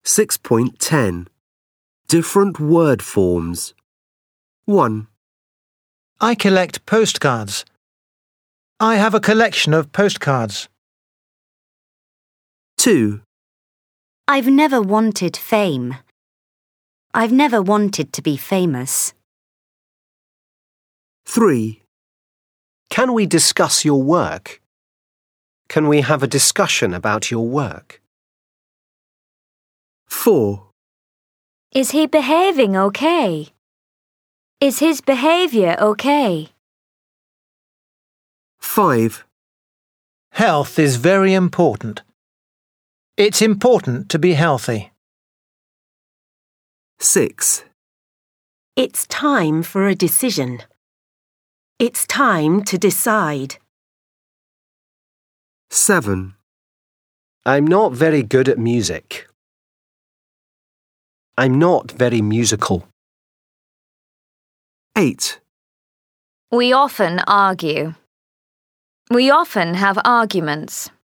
6.10 Different word forms. 1, I collect postcards. I have a collection of postcards. 2, I've never wanted fame. I've never wanted to be famous. 3, Can we discuss your work? Can we have a discussion about your work? 4, Is he behaving okay? Is his behavior okay? 5, Health is very important. It's important to be healthy. 6, It's time for a decision. It's time to decide. 7, I'm not very good at music. I'm not very musical. 8, We often argue. We often have arguments.